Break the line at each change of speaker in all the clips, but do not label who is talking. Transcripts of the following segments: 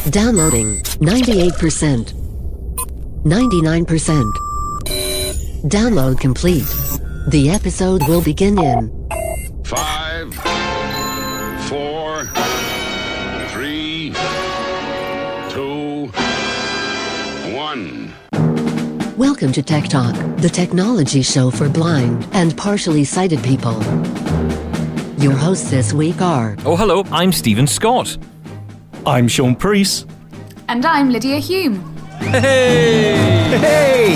Downloading 98%. 99%. Download complete. The episode will begin in
5, 4, 3, 2, 1.
Welcome to Tech Talk, the technology show for blind and partially sighted people. Your hosts this week are...
Oh, hello, I'm Stephen Scott.
I'm Sean Priest.
And I'm Lydia Hume.
Hey!
Hey!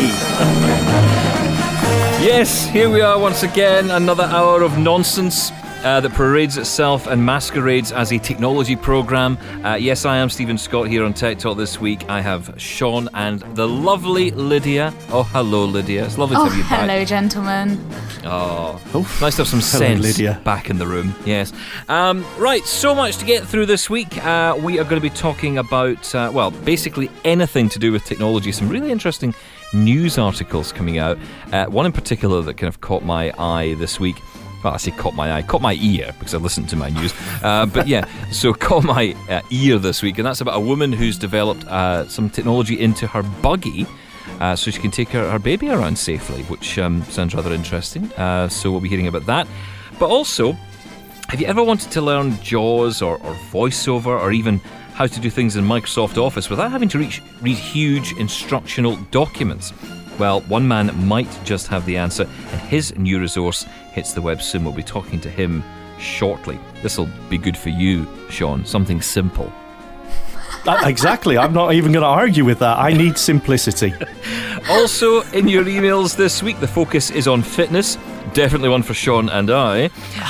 Yes, here we are once again, another hour of nonsense that parades itself and masquerades as a technology programme. Yes, I am Stephen Scott here on Tech Talk this week. I have Sean and the lovely Lydia. Oh, hello, Lydia. It's lovely to have you back.
Hello, gentlemen.
Oh, nice to have some sense
Lydia.
back in the room. Yes. Right, so much to get through this week. We are going to be talking about, basically anything to do with technology. Some really interesting news articles coming out. One in particular that kind of caught my eye this week. Well, I say caught my ear because I listened to my news. But yeah, so caught my ear this week, and that's about a woman who's developed some technology into her buggy so she can take her baby around safely, which sounds rather interesting. So we'll be hearing about that. But also, have you ever wanted to learn JAWS or VoiceOver or even how to do things in Microsoft Office without having to read huge instructional documents? Well, one man might just have the answer, and his new resource hits the web soon. We'll be talking to him shortly. This will be good for you, Sean. Something simple.
Exactly. I'm not even going to argue with that. I need simplicity.
Also, in your emails this week, the focus is on fitness. Definitely one for Sean and I.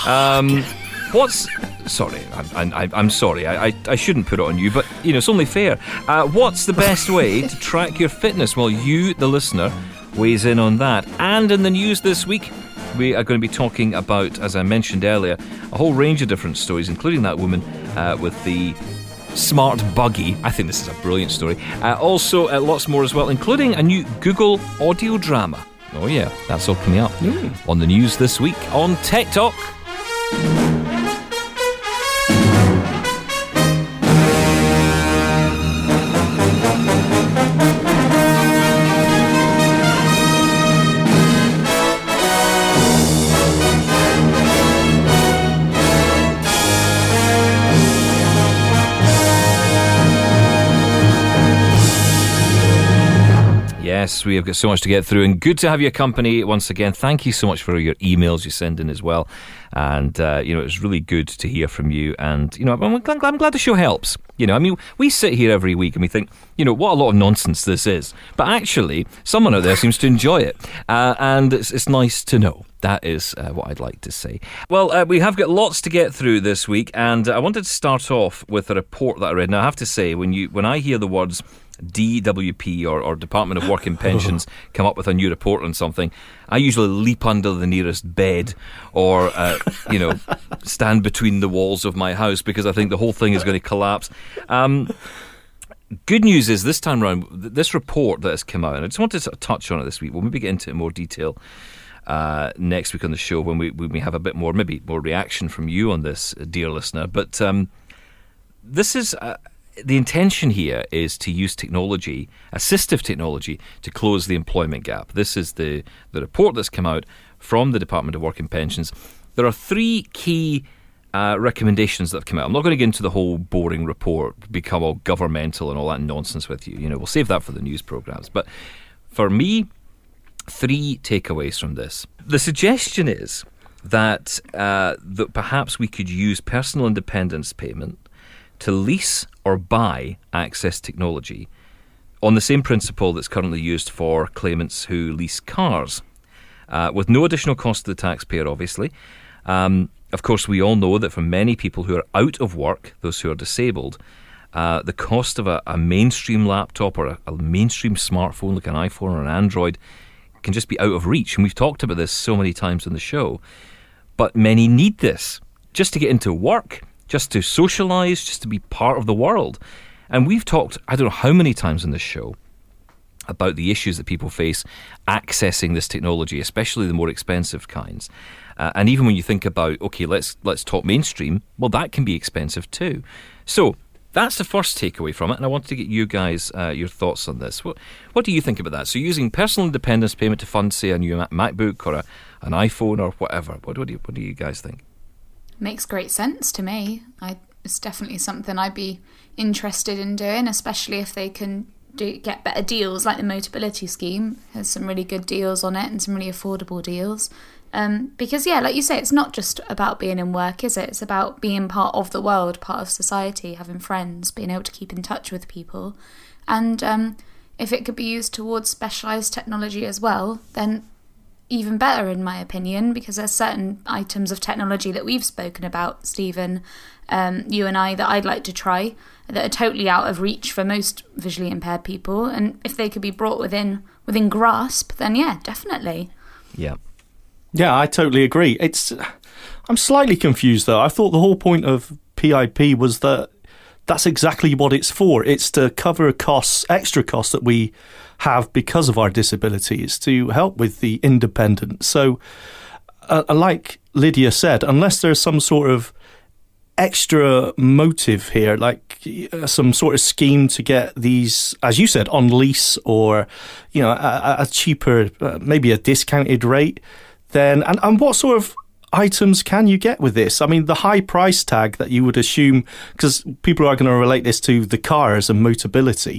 Sorry, I'm sorry. I shouldn't put it on you, but it's only fair. What's the best way to track your fitness? Well, you, the listener, weighs in on that. And in the news this week, we are going to be talking about, as I mentioned earlier, a whole range of different stories, including that woman with the smart buggy. I think this is a brilliant story. Also, lots more as well, including a new Google audio drama. Oh yeah, that's all coming up on the news this week on Tech Talk. Yes, we have got so much to get through, and good to have your company once again. Thank you so much for your emails you send in as well, and it's really good to hear from you. And I'm glad the show helps. We sit here every week and we think, what a lot of nonsense this is, but actually, someone out there seems to enjoy it, and it's nice to know. That is what I'd like to say. Well, we have got lots to get through this week, and I wanted to start off with a report that I read. Now, I have to say, when I hear the words DWP or Department of Work and Pensions come up with a new report on something, I usually leap under the nearest bed or stand between the walls of my house because I think the whole thing is going to collapse. Good news is this time round, this report that has come out, and I just wanted to sort of touch on it this week. We'll maybe get into it in more detail next week on the show when we have a bit more, maybe more reaction from you on this, dear listener. But this is... the intention here is to use technology, assistive technology, to close the employment gap. This is the report that's come out from the Department of Work and Pensions. There are three key recommendations that have come out. I'm not going to get into the whole boring report, become all governmental and all that nonsense with you. We'll save that for the news programmes. But for me, three takeaways from this. The suggestion is that perhaps we could use personal independence payment to lease or buy access technology on the same principle that's currently used for claimants who lease cars, with no additional cost to the taxpayer, obviously. Of course, we all know that for many people who are out of work, those who are disabled, the cost of a mainstream laptop or a mainstream smartphone like an iPhone or an Android can just be out of reach. And we've talked about this so many times on the show. But many need this just to get into work, just to socialise, just to be part of the world. And we've talked, I don't know how many times on this show, about the issues that people face accessing this technology, especially the more expensive kinds. And even when you think about, okay, let's talk mainstream, well, that can be expensive too. So that's the first takeaway from it, and I wanted to get you guys your thoughts on this. What do you think about that? So using personal independence payment to fund, say, a new MacBook or an iPhone or whatever. What do you guys think?
Makes great sense to me. It's definitely something I'd be interested in doing, especially if they can get better deals, like the Motability scheme has some really good deals on it and some really affordable deals. Because, yeah, like you say, it's not just about being in work, is it? It's about being part of the world, part of society, having friends, being able to keep in touch with people. And if it could be used towards specialised technology as well, then even better, in my opinion, because there's certain items of technology that we've spoken about, Stephen, you and I, that I'd like to try, that are totally out of reach for most visually impaired people. And if they could be brought within grasp, then yeah, definitely.
Yeah.
Yeah, I totally agree. I'm slightly confused, though. I thought the whole point of PIP was that that's exactly what it's for. It's to cover extra costs that we have because of our disabilities, to help with the independence. So, like Lydia said, unless there's some sort of extra motive here, like some sort of scheme to get these, as you said, on lease, or a cheaper, maybe a discounted rate, then and what sort of items can you get with this? I mean, the high price tag that you would assume, because people are going to relate this to the cars and Motability.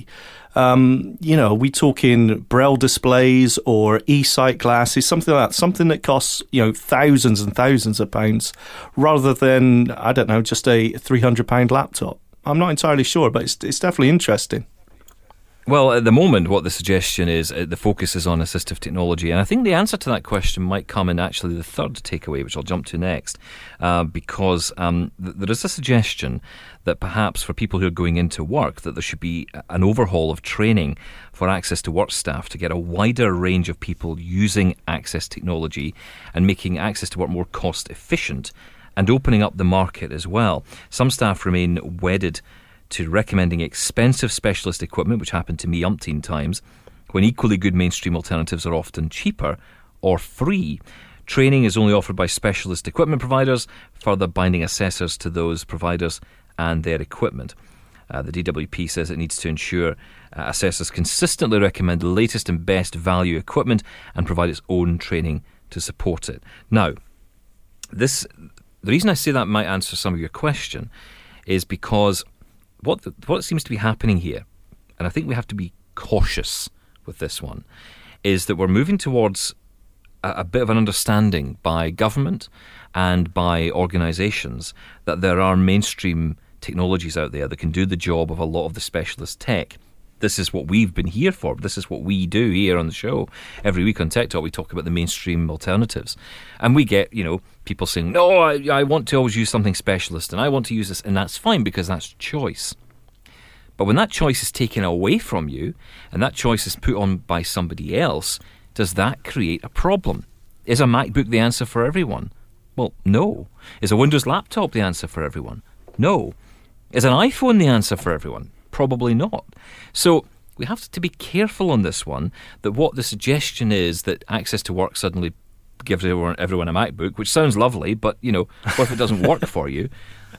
We talking Braille displays or e-sight glasses, something like that, something that costs, thousands and thousands of pounds, rather than, I don't know, just a £300 laptop. I'm not entirely sure, but it's definitely interesting.
Well, at the moment, what the suggestion is, the focus is on assistive technology. And I think the answer to that question might come in actually the third takeaway, which I'll jump to next, because there is a suggestion that perhaps for people who are going into work, that there should be an overhaul of training for access to work staff to get a wider range of people using access technology and making access to work more cost efficient and opening up the market as well. Some staff remain wedded to recommending expensive specialist equipment, which happened to me umpteen times, when equally good mainstream alternatives are often cheaper or free. Training is only offered by specialist equipment providers, further binding assessors to those providers and their equipment. The DWP says it needs to ensure assessors consistently recommend the latest and best value equipment and provide its own training to support it. Now, the reason I say that might answer some of your question is because what seems to be happening here, and I think we have to be cautious with this one, is that we're moving towards a bit of an understanding by government and by organisations that there are mainstream technologies out there that can do the job of a lot of the specialist tech. This is what we've been here for. This is what we do here on the show. Every week on Tech Talk, we talk about the mainstream alternatives. And we get, people saying, no, I want to always use something specialist and I want to use this. And that's fine because that's choice. But when that choice is taken away from you and that choice is put on by somebody else, does that create a problem? Is a MacBook the answer for everyone? Well, no. Is a Windows laptop the answer for everyone? No. Is an iPhone the answer for everyone? Probably not. So we have to be careful on this one, that what the suggestion is that access to work suddenly gives everyone a MacBook, which sounds lovely, but, what if it doesn't work for you?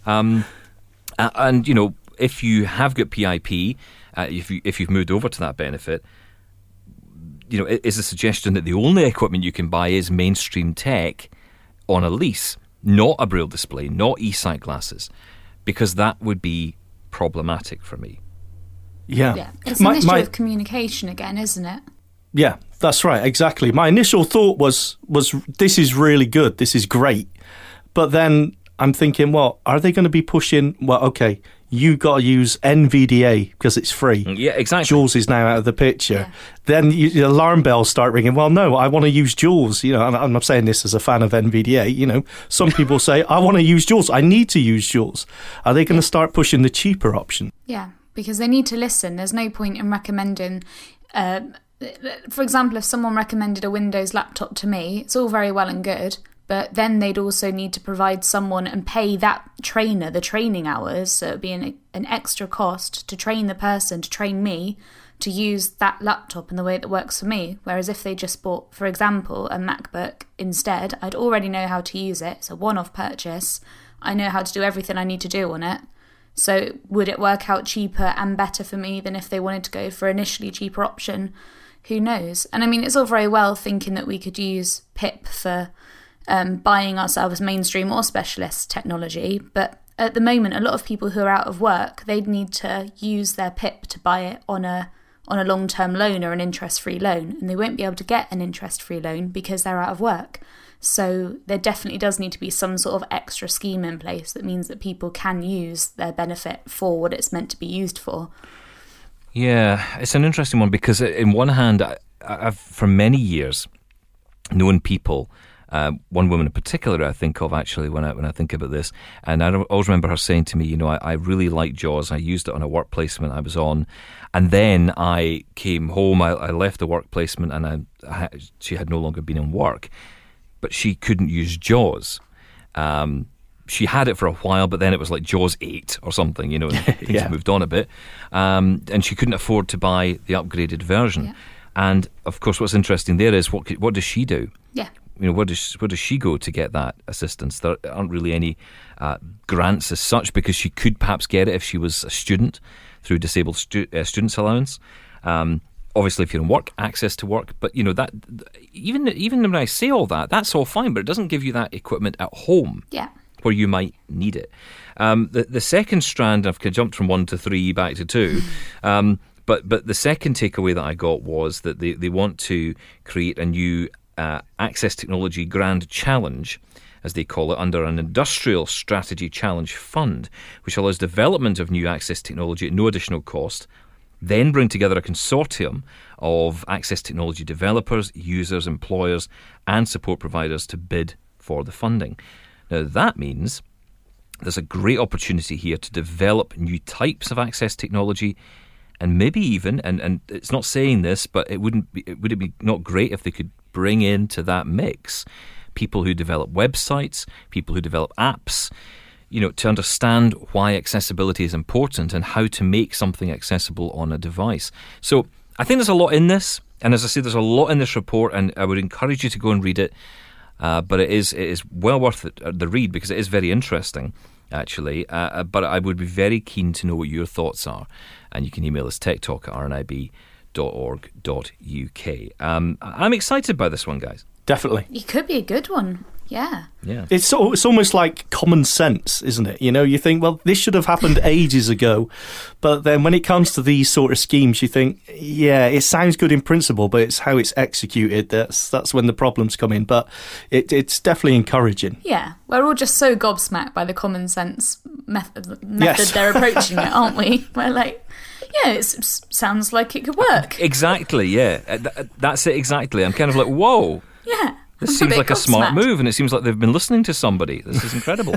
If you have got PIP, if you've moved over to that benefit, is the suggestion that the only equipment you can buy is mainstream tech on a lease, not a Braille display, not e-sight glasses, because that would be problematic for me.
Yeah. It's an issue of communication again, isn't it?
Yeah, that's right, exactly. My initial thought was this is really good, this is great. But then I'm thinking, well, are they going to be pushing, okay, you got to use NVDA because it's free.
Yeah, exactly.
Jules is now out of the picture. Yeah. Then the alarm bells start ringing. Well, no, I want to use Jules. I'm not saying this as a fan of NVDA. Some people say, I want to use Jules. I need to use Jules. Are they going to start pushing the cheaper option?
Yeah, because they need to listen. There's no point in recommending... for example, if someone recommended a Windows laptop to me, it's all very well and good, but then they'd also need to provide someone and pay that trainer the training hours, so it would be an extra cost to train the person, to train me, to use that laptop in the way that works for me. Whereas if they just bought, for example, a MacBook instead, I'd already know how to use it. It's a one-off purchase. I know how to do everything I need to do on it. So would it work out cheaper and better for me than if they wanted to go for initially cheaper option? Who knows? And I mean, it's all very well thinking that we could use PIP for buying ourselves mainstream or specialist technology, but at the moment, a lot of people who are out of work, they'd need to use their PIP to buy it on a long-term loan or an interest-free loan, and they won't be able to get an interest-free loan because they're out of work. So there definitely does need to be some sort of extra scheme in place that means that people can use their benefit for what it's meant to be used for.
Yeah, it's an interesting one because in one hand, I've for many years known people, one woman in particular I think of actually when I think about this, and I always remember her saying to me, you know, I really like JAWS. I used it on a work placement I was on, and then I came home, I left the work placement, and she had no longer been in work, but she couldn't use JAWS. She had it for a while, but then it was like JAWS 8 or something, you know, and things moved on a bit, and she couldn't afford to buy the upgraded version.
Yeah.
And of course, what's interesting there is what does she do?
Yeah.
You know, where does she go to get that assistance? There aren't really any grants as such, because she could perhaps get it if she was a student through disabled students allowance. Obviously, if you're in work, access to work. But you know that even when I say all that, that's all fine, but it doesn't give you that equipment at home.
Yeah.
Where you might need it. The second strand, I've jumped from 1 to 3 back to 2. But the second takeaway that I got was that they want to create a new Access Technology Grand Challenge, as they call it, under an Industrial Strategy Challenge Fund, which allows development of new access technology at no additional cost, then bring together a consortium of access technology developers, users, employers, and support providers to bid for the funding. Now, that means there's a great opportunity here to develop new types of access technology, and maybe even, and it's not saying this, but would it be not great if they could bring into that mix people who develop websites, people who develop apps, you know, to understand why accessibility is important and how to make something accessible on a device. So I think there's a lot in this, and as I say, there's a lot in this report, and I would encourage you to go and read it. But it is well worth the read, because it is very interesting, actually. But I would be very keen to know what your thoughts are, and you can email us techtalk@rnib.org.uk. I'm excited by this one, guys.
Definitely.
It could be a good one. Yeah.
It's almost like common sense, isn't it? You know, you think, well, this should have happened ages ago. But then when it comes to these sort of schemes, you think, yeah, it sounds good in principle, but it's how it's executed that's when the problems come in. But it's definitely encouraging.
Yeah. We're all just so gobsmacked by the common sense method they're approaching it, aren't we? We're like, yeah, it sounds like it could work.
Exactly, yeah. That's it, exactly. I'm kind of like, whoa.
Yeah.
This seems like a smart move, and it seems like they've been listening to somebody. This is incredible.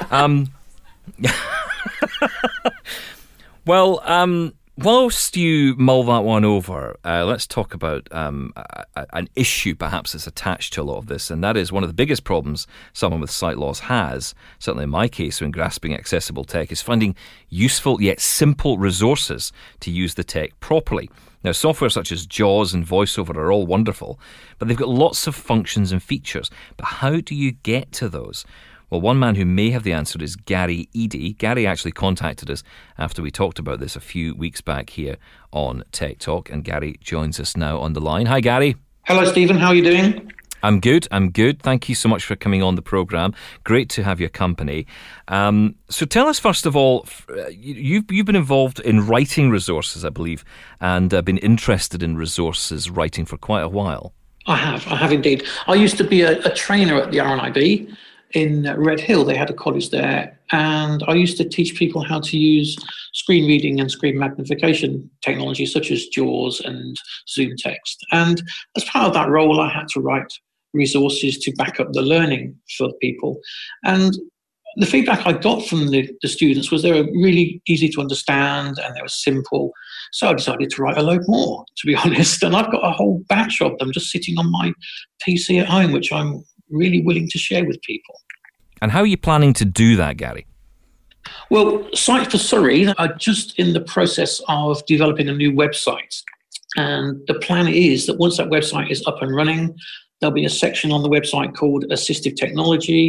Well, whilst you mull that one over, let's talk about an issue perhaps that's attached to a lot of this, and that is one of the biggest problems someone with sight loss has, certainly in my case when grasping accessible tech, is finding useful yet simple resources to use the tech properly. Now, software such as JAWS and VoiceOver are all wonderful, but they've got lots of functions and features. But how do you get to those? Well, one man who may have the answer is Gary Eady. Gary actually contacted us after we talked about this a few weeks back here on Tech Talk, and Gary joins us now on the line. Hi, Gary.
Hello, Stephen. How are you doing?
I'm good. Thank you so much for coming on the programme. Great to have your company. So tell us, first of all, you've been involved in writing resources, I believe, and been interested in resources writing for quite a while.
I have indeed. I used to be a trainer at the RNIB in Red Hill. They had a college there, and I used to teach people how to use screen reading and screen magnification technology such as JAWS and Zoom Text. And as part of that role, I had to write resources to back up the learning for people. And the feedback I got from the students was they were really easy to understand and they were simple. So I decided to write a load more, to be honest. And I've got a whole batch of them just sitting on my PC at home, which I'm really willing to share with people.
And how are you planning to do that, Gary?
Well, Sight for Surrey are just in the process of developing a new website. And the plan is that once that website is up and running, there'll be a section on the website called Assistive Technology,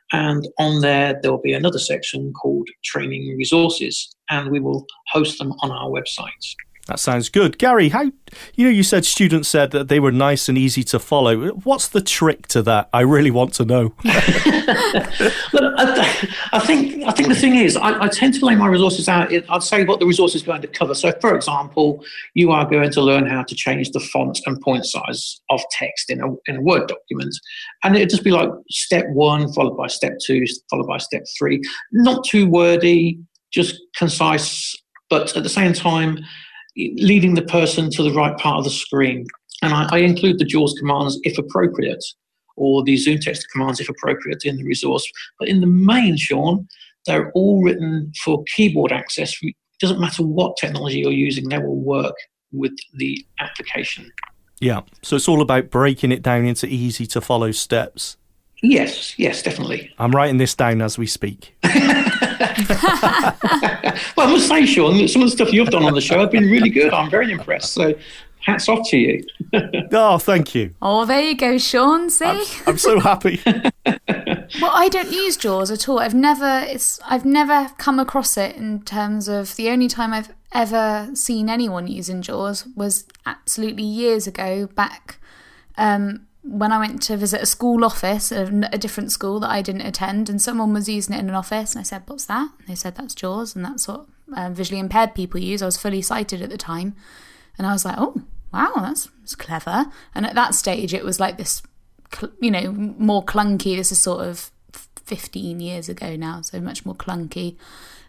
And on there will be another section called Training Resources, and we will host them on our website.
That sounds good. Gary, you said students said that they were nice and easy to follow. What's the trick to that? I really want to know.
Look, I think the thing is, I tend to lay my resources out. I'd say what the resource is going to cover. So, for example, you are going to learn how to change the font and point size of text in a Word document. And it'd just be like step 1, followed by step 2, followed by step 3. Not too wordy, just concise, but at the same time, leading the person to the right part of the screen. And I include the JAWS commands if appropriate, or the ZoomText commands if appropriate in the resource. But in the main, Sean, they're all written for keyboard access. It doesn't matter what technology you're using, they will work with the application.
Yeah, so it's all about breaking it down into easy to follow steps.
Yes, definitely.
I'm writing this down as we speak.
Well, I must say, Sean, some of the stuff you've done on the show have been really good. I'm very impressed. So hats off to you.
Oh, thank you.
Oh, there you go, Sean. See?
I'm so happy.
Well, I don't use JAWS at all. I've never come across it in terms of the only time I've ever seen anyone using JAWS was absolutely years ago back when I went to visit a school office, a different school that I didn't attend, and someone was using it in an office, and I said, "What's that?" And they said, "That's JAWS, and that's what visually impaired people use." I was fully sighted at the time, and I was like, "Oh, wow, that's clever." And at that stage, it was like this, more clunky. This is sort of 15 years ago now, so much more clunky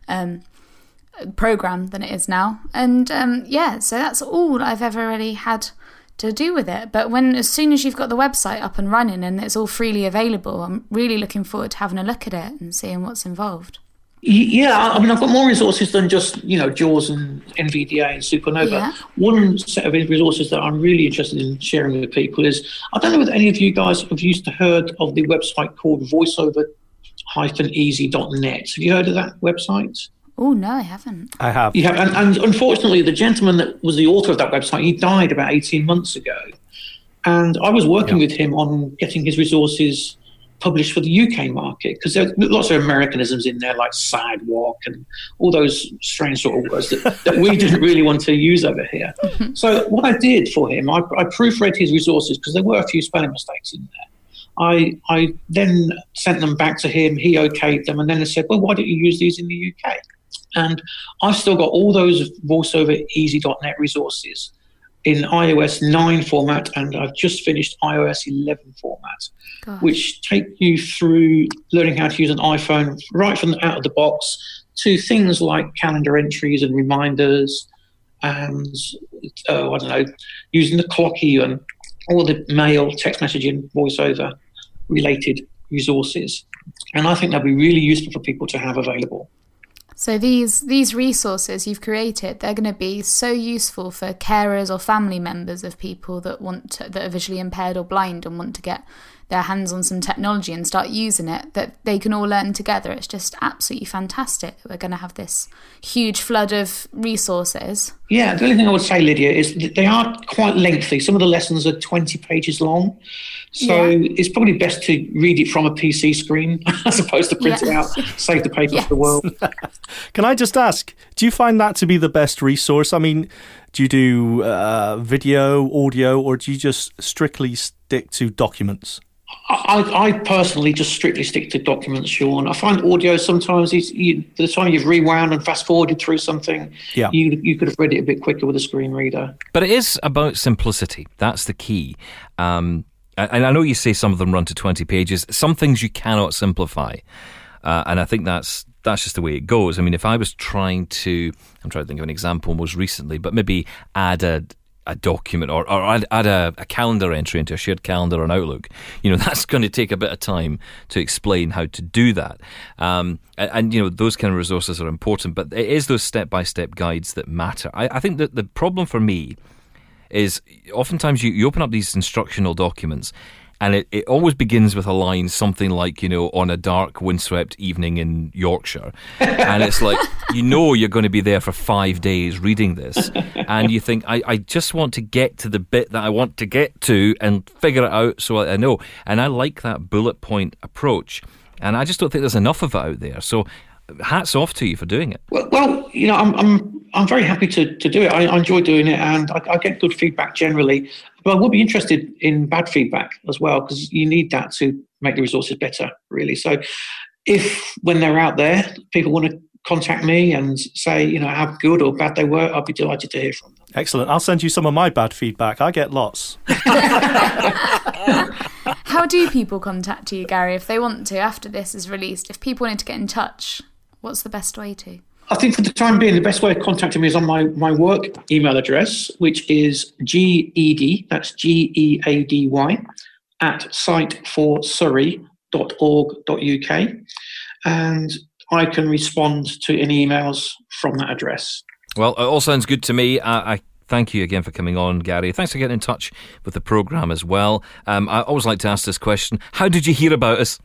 program than it is now. And so that's all I've ever really had to do with it. But as soon as you've got the website up and running and it's all freely available, I'm really looking forward to having a look at it and seeing what's involved.
Yeah, I mean, I've got more resources than just, JAWS and NVDA and Supernova. Yeah. One set of resources that I'm really interested in sharing with people is, I don't know if any of you guys have heard of the website called voiceover-easy.net. Have you heard of that website?
Oh, no, I haven't.
I have.
You have, and unfortunately, the gentleman that was the author of that website, he died about 18 months ago. And I was working with him on getting his resources published for the UK market, because there's lots of Americanisms in there, like sidewalk and all those strange sort of words that we didn't really want to use over here. So what I did for him, I proofread his resources, because there were a few spelling mistakes in there. I then sent them back to him, he okayed them, and then I said, well, why don't you use these in the UK? And I've still got all those voiceovereasy.net resources in iOS 9 format, and I've just finished iOS 11 format, which take you through learning how to use an iPhone right from out of the box to things like calendar entries and reminders and, using the clock even, all the mail, text messaging, voiceover related resources. And I think that'd be really useful for people to have available.
So these resources you've created, they're going to be so useful for carers or family members of people that that are visually impaired or blind and want to get their hands on some technology and start using it, that they can all learn together. It's just absolutely fantastic. We're going to have this huge flood of resources.
Yeah, the only thing I would say, Lydia, is that they are quite lengthy. Some of the lessons are 20 pages long. So it's probably best to read it from a PC screen as opposed to print it out, save the paper for the world.
Can I just ask, do you find that to be the best resource? I mean, do you do video, audio, or do you just strictly stick to documents?
I personally just strictly stick to documents, Sean. I find audio sometimes, by the time you've rewound and fast-forwarded through something, you could have read it a bit quicker with a screen reader.
But it is about simplicity. That's the key. And I know you say some of them run to 20 pages. Some things you cannot simplify. And I think that's just the way it goes. I mean, if I was I'm trying to think of an example most recently, but maybe add a document or add a calendar entry into a shared calendar on Outlook, that's going to take a bit of time to explain how to do that. And those kind of resources are important, but it is those step-by-step guides that matter. I think that the problem for me is oftentimes you open up these instructional documents and it always begins with a line, something like, on a dark, windswept evening in Yorkshire. And it's like, you're going to be there for 5 days reading this. And you think, I just want to get to the bit that I want to get to and figure it out so I know. And I like that bullet point approach. And I just don't think there's enough of it out there. So hats off to you for doing it.
Well, I'm very happy to do it. I enjoy doing it, and I get good feedback generally. But I would be interested in bad feedback as well, because you need that to make the resources better, really. So if, when they're out there, people want to contact me and say, how good or bad they were, I'll be delighted to hear from them.
Excellent. I'll send you some of my bad feedback. I get lots.
How do people contact you, Gary, if they want to, after this is released? If people wanted to get in touch, what's the best way to?
I think for the time being, the best way of contacting me is on my work email address, which is GEADY, that's GEADY, at siteforsurrey.org.uk. And I can respond to any emails from that address.
Well, it all sounds good to me. I thank you again for coming on, Gary. Thanks for getting in touch with the programme as well. I always like to ask this question. How did you hear about us?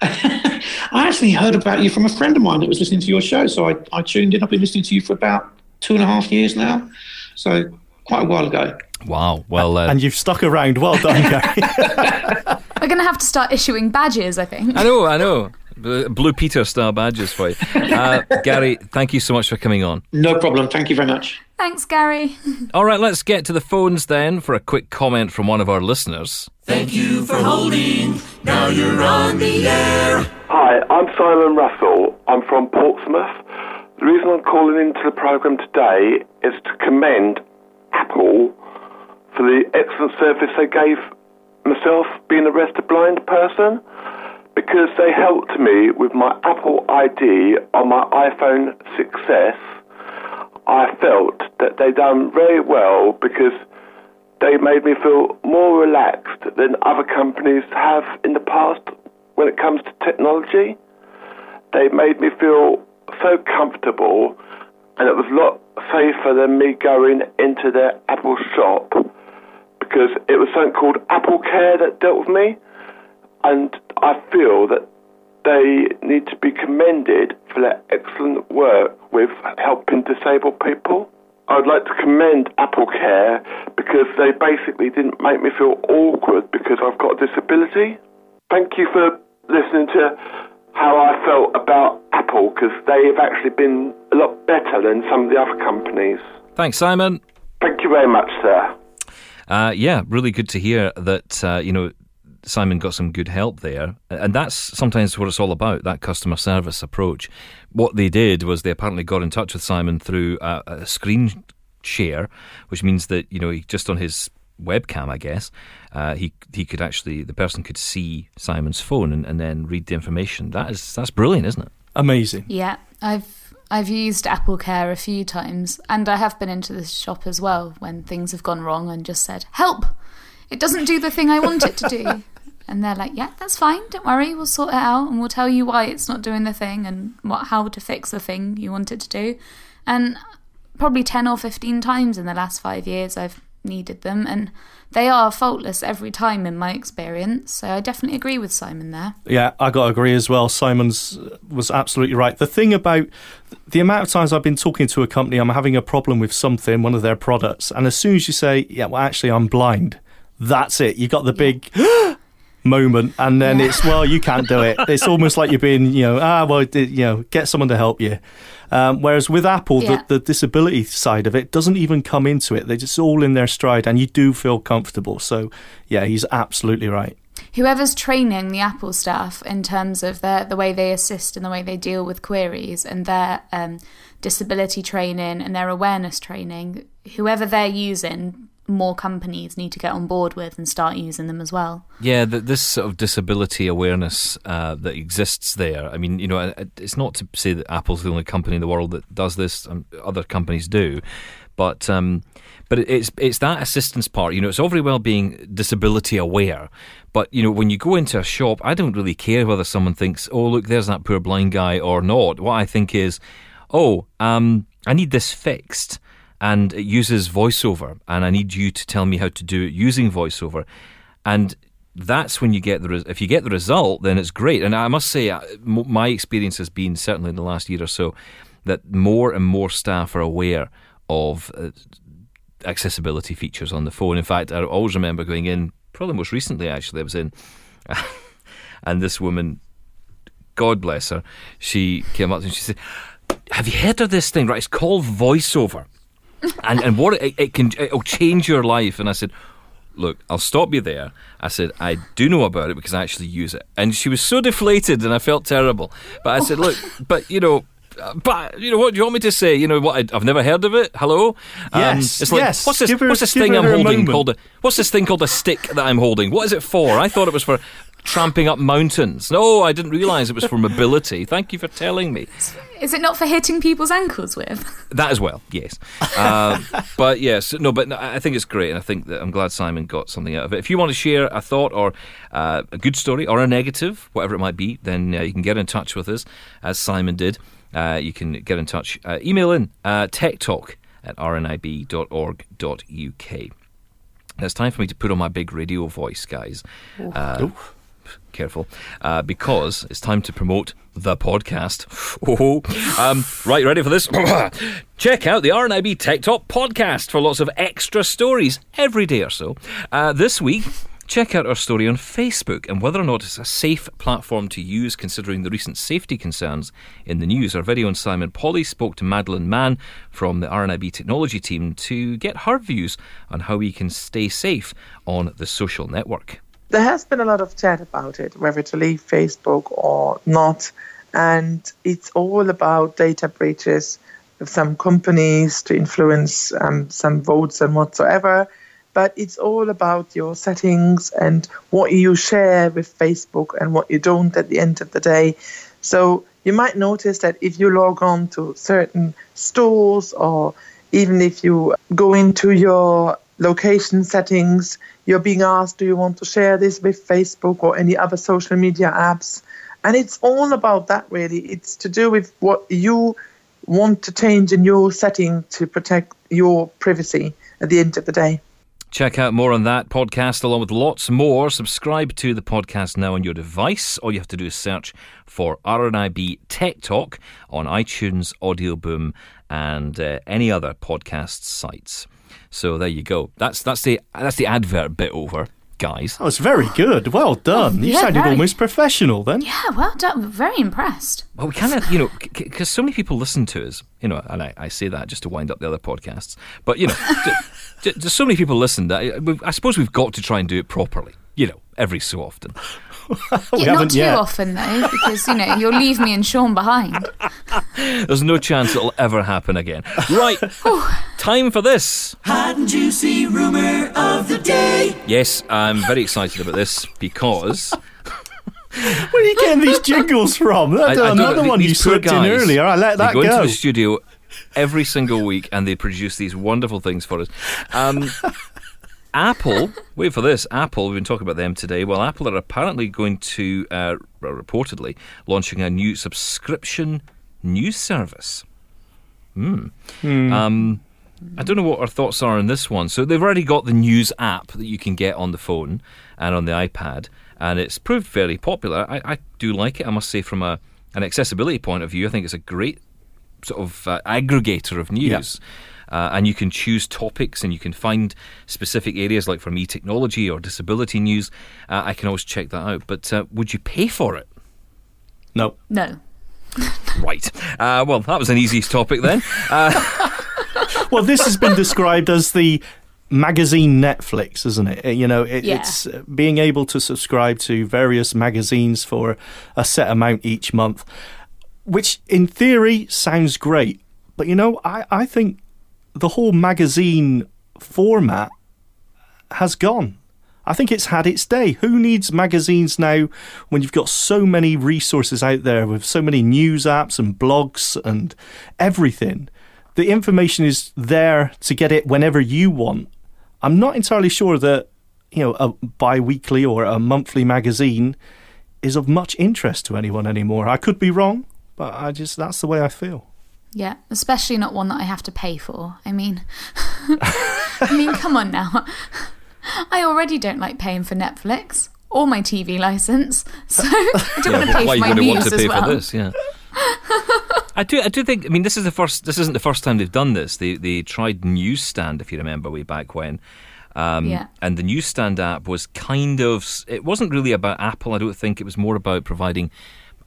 I actually heard about you from a friend of mine that was listening to your show, so I tuned in. I've been listening to you for about 2.5 years now, so quite a while ago.
Wow. Well,
and you've stuck around. Well done, Gary.
We're going to have to start issuing badges, I think.
I know. Blue Peter style badges for you. Gary, thank you so much for coming on.
No problem. Thank you very much.
Thanks, Gary.
All right, let's get to the phones then for a quick comment from one of our listeners.
Thank you for holding. Now you're on the air.
Hi, I'm Simon Russell. I'm from Portsmouth. The reason I'm calling into the programme today is to commend Apple for the excellent service they gave myself, being a registered blind person, because they helped me with my Apple ID on my iPhone 6S. I felt that they done very well because they made me feel more relaxed than other companies have in the past when it comes to technology. They made me feel so comfortable, and it was a lot safer than me going into their Apple shop, because it was something called Apple Care that dealt with me, and I feel that they need to be commended for their excellent work with helping disabled people. I would like to commend Apple Care because they basically didn't make me feel awkward because I've got a disability. Thank you for listening to how I felt about Apple, because they have actually been a lot better than some of the other companies.
Thanks, Simon.
Thank you very much, sir.
Yeah, really good to hear that, Simon got some good help there. And that's sometimes what it's all about, that customer service approach. What they did was they apparently got in touch with Simon through a screen share, which means that, he just on his webcam, I guess, he could actually, the person could see Simon's phone and then read the information. That's brilliant, isn't it?
Amazing.
Yeah, I've used Apple Care a few times, and I have been into this shop as well when things have gone wrong and just said, help, it doesn't do the thing I want it to do. And they're like, yeah, that's fine, don't worry, we'll sort it out and we'll tell you why it's not doing the thing and how to fix the thing you want it to do. And probably 10 or 15 times in the last 5 years I've needed them, and they are faultless every time in my experience. So I definitely agree with Simon there.
Yeah, I got to agree as well. Simon's was absolutely right. The thing about the amount of times I've been talking to a company, I'm having a problem with something, one of their products, and as soon as you say, yeah, well, actually, I'm blind, that's it. You got the big moment, and then it's, well, you can't do it. It's almost like you're being, get someone to help you. Whereas with Apple, the disability side of it doesn't even come into it. They're just all in their stride, and you do feel comfortable. So, yeah, he's absolutely right.
Whoever's training the Apple staff in terms of the way they assist and the way they deal with queries and their disability training and their awareness training, whoever they're using, more companies need to get on board with and start using them as well. Yeah,
this sort of disability awareness that exists there. I mean, it's not to say that Apple's the only company in the world that does this. Other companies do, but it's that assistance part. It's all very well being disability aware, but when you go into a shop, I don't really care whether someone thinks, "Oh, look, there's that poor blind guy," or not. What I think is, I need this fixed. And it uses VoiceOver, and I need you to tell me how to do it using VoiceOver. And that's when you get if you get the result, then it's great. And I must say, my experience has been, certainly in the last year or so, that more and more staff are aware of accessibility features on the phone. In fact, I always remember going in, probably most recently actually, I was in, and this woman God bless her, she came up and she said, have you heard of this thing? Right, it's called VoiceOver. And what it'll change your life. And I said, look, I'll stop you there. I said, I do know about it because I actually use it. And she was so deflated and I felt terrible. But I said, look, but you know what do you want me to say? You know what? I've never heard of it. Hello?
Yes.
It's like,
yes.
What's this thing I'm holding called? What's this thing called a stick that I'm holding? What is it for? I thought it was for tramping up mountains. No, I didn't realise it was for mobility. Thank you for telling me.
Is it not for hitting people's ankles with?
That as well, yes. But yes, but I think it's great, and I think that I'm glad Simon got something out of it. If you want to share a thought or a good story or a negative, whatever it might be, then you can get in touch with us, as Simon did. You can get in touch. Email in techtalk@rnib.org.uk. Now it's time for me to put on my big radio voice, guys. Careful, because it's time to promote the podcast. Right, ready for this? Check out the RNIB Tech Talk podcast for lots of extra stories every day or so. This week, check out our story on Facebook and whether or not it's a safe platform to use considering the recent safety concerns in the news. Our very own Simon Polly spoke to Madeline Mann from the RNIB technology team to get her views on how we can stay safe on the social network.
There has been a lot of chat about it, whether to leave Facebook or not. And it's all about data breaches of some companies to influence some votes and whatsoever. But it's all about your settings and what you share with Facebook and what you don't at the end of the day. So you might notice that if you log on to certain stores, or even if you go into your location settings, you're being asked, do you want to share this with Facebook or any other social media apps? And it's all about that, really. It's to do with what you want to change in your setting to protect your privacy at the end of the day.
Check out more on that podcast along with lots more. Subscribe to the podcast now on your device. All you have to do is search for RNIB Tech Talk on iTunes, Audio Boom, and any other podcast sites. So there you go. That's the advert bit over, guys.
That was very good. Well done. You sounded almost professional then.
Yeah, well done. Very impressed.
Well, we kind of, because so many people listen to us, and I say that just to wind up the other podcasts, but, just so many people listen that I suppose we've got to try and do it properly, every so often.
Not too often, though, because, you'll leave me and Sean behind.
There's no chance it'll ever happen again. Right, time for this.
Hot and juicy rumour of the day.
Yes, I'm very excited about this because...
Where are you getting these jingles from? Another one you slipped in earlier. I let that go.
They go into the studio every single week and they produce these wonderful things for us. Apple, wait for this, Apple, we've been talking about them today. Well, Apple are apparently going to, reportedly, launching a new subscription news service. I don't know what our thoughts are on this one. So they've already got the news app that you can get on the phone and on the iPad, and it's proved very popular. I do like it, I must say, from an accessibility point of view. I think it's a great sort of aggregator of news. Yeah. And you can choose topics and you can find specific areas, like for me, technology or disability news. I can always check that out. But would you pay for it?
No.
No.
Right. Well, that was an easy topic then.
Well, this has been described as the magazine Netflix, isn't it? It's being able to subscribe to various magazines for a set amount each month, which in theory sounds great. But, I think the whole magazine format has gone. I think it's had its day. Who needs magazines now when you've got so many resources out there with so many news apps and blogs and everything? The information is there to get it whenever you want. I'm not entirely sure that, a bi-weekly or a monthly magazine is of much interest to anyone anymore. I could be wrong, but that's the way I feel.
Yeah, especially not one that I have to pay for. I mean, come on now. I already don't like paying for Netflix or my TV license, so I don't want to pay for my news as well.
For this, yeah. I do think. I mean, this isn't the first time they've done this. They tried Newsstand, if you remember, way back when. And the Newsstand app was it wasn't really about Apple. I don't think it was more about providing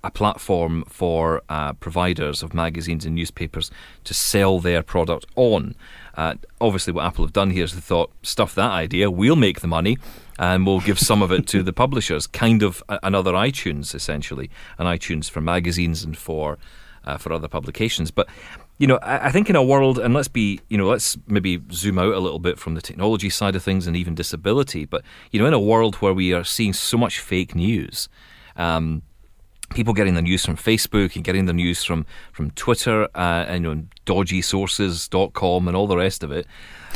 a platform for providers of magazines and newspapers to sell their product on. Obviously, what Apple have done here is they thought, stuff that idea, we'll make the money and we'll give some of it to the publishers, kind of another iTunes, essentially, an iTunes for magazines and for other publications. But I think in a world, and let's maybe zoom out a little bit from the technology side of things and even disability, but in a world where we are seeing so much fake news, people getting the news from Facebook and getting the news from Twitter, and dodgy sources.com and all the rest of it,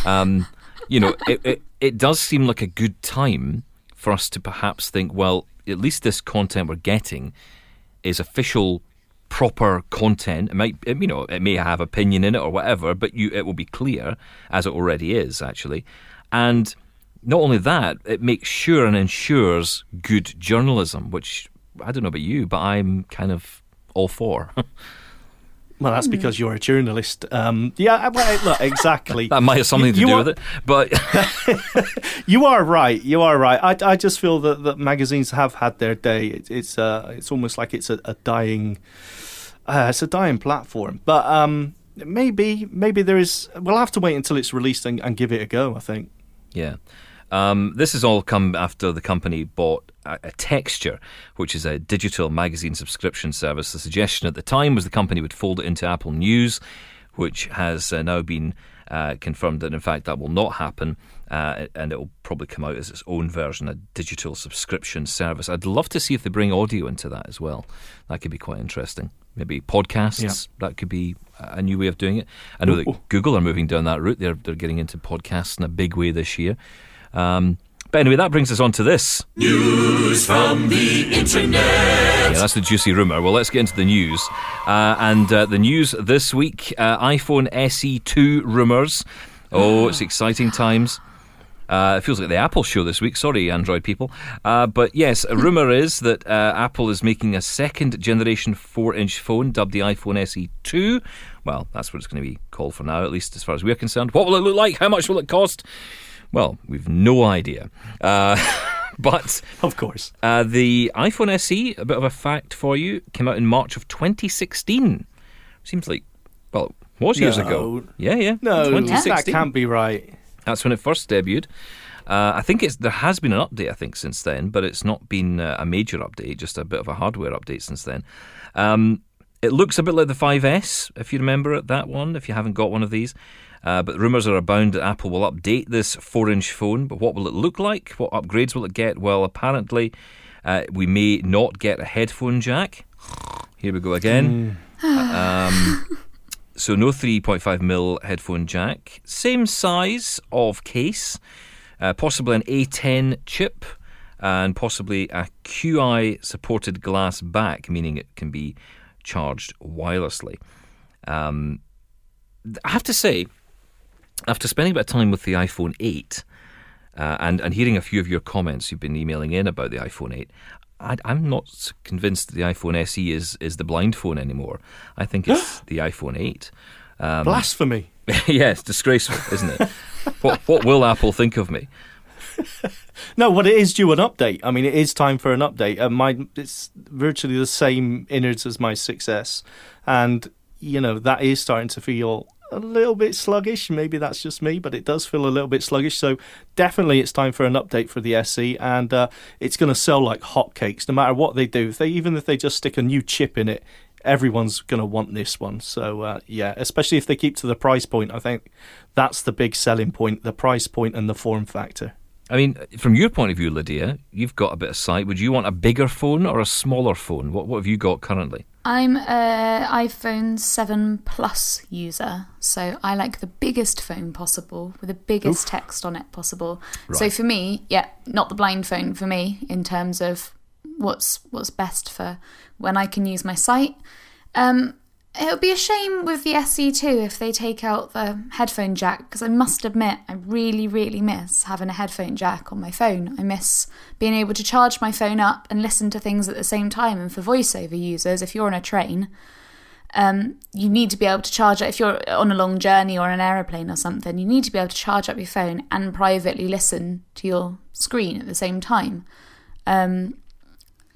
it does seem like a good time for us to perhaps think, well, at least this content we're getting is official, proper content. It may have opinion in it or whatever, but it will be clear, as it already is, actually. And not only that, it makes sure and ensures good journalism, which, I don't know about you, but I'm kind of all for.
Well, that's because you're a journalist. Look, exactly.
That might have something to do with it, but
you are right. I just feel that magazines have had their day. It's almost like it's a dying platform. But maybe there is. We'll have to wait until it's released and give it a go, I think.
Yeah. This has all come after the company bought a Texture, which is a digital magazine subscription service. The suggestion at the time was the company would fold it into Apple News, which has now been confirmed that in fact that will not happen, and it will probably come out as its own version, a digital subscription service. I'd love to see if they bring audio into that as well. That could be quite interesting. Maybe podcasts, that could be a new way of doing it. I know that Google are moving down that route. They're getting into podcasts in a big way this year. But anyway, that brings us on to this.
News from the internet.
Yeah, that's the juicy rumour. Well, let's get into the news. The news this week, iPhone SE2 rumours. Oh, it's exciting times. It feels like the Apple show this week. Sorry, Android people. But yes, a rumour is that Apple is making a second generation 4-inch phone dubbed the iPhone SE2. Well, that's what it's going to be called for now, at least as far as we're concerned. What will it look like? How much will it cost? Well, we've no idea. But
of course,
the iPhone SE, a bit of a fact for you, came out in March of 2016. Seems like, well, it was years ago. Yeah.
No,
2016.
that can't be right.
That's when it first debuted. I think there has been an update, I think, since then, but it's not been a major update, just a bit of a hardware update since then. It looks a bit like the 5S, if you remember it, that one, if you haven't got one of these. But rumours are abound that Apple will update this 4-inch phone. But what will it look like? What upgrades will it get? Well, apparently, we may not get a headphone jack. Here we go again. So no 3.5mm headphone jack. Same size of case. Possibly an A10 chip. And possibly a QI-supported glass back, meaning it can be charged wirelessly. I have to say, after spending a bit of time with the iPhone 8 and hearing a few of your comments you've been emailing in about the iPhone 8, I'm not convinced that the iPhone SE is the blind phone anymore. I think it's the iPhone 8.
Blasphemy.
Yes, disgraceful, isn't it? What will Apple think of me?
No, it is due an update. I mean, it is time for an update. It's virtually the same innards as my 6S, and that is starting to feel a little bit sluggish. Maybe that's just me, but it does feel a little bit sluggish. So definitely it's time for an update for the SE, and it's going to sell like hotcakes no matter what they do. Even if they just stick a new chip in it, everyone's going to want this one. So especially if they keep to the price point. I think that's the big selling point, the price point and the form factor.
I mean, from your point of view, Lydia, you've got a bit of sight. Would you want a bigger phone or a smaller phone? What have you got currently?
I'm an iPhone 7 Plus user, so I like the biggest phone possible with the biggest text on it possible. Right. So for me, not the blind phone for me in terms of what's best for when I can use my sight. It would be a shame with the SE2 if they take out the headphone jack, because I must admit I really, really miss having a headphone jack on my phone. I miss being able to charge my phone up and listen to things at the same time. And for voiceover users, if you're on a train, you need to be able to charge it. If you're on a long journey or an aeroplane or something, you need to be able to charge up your phone and privately listen to your screen at the same time.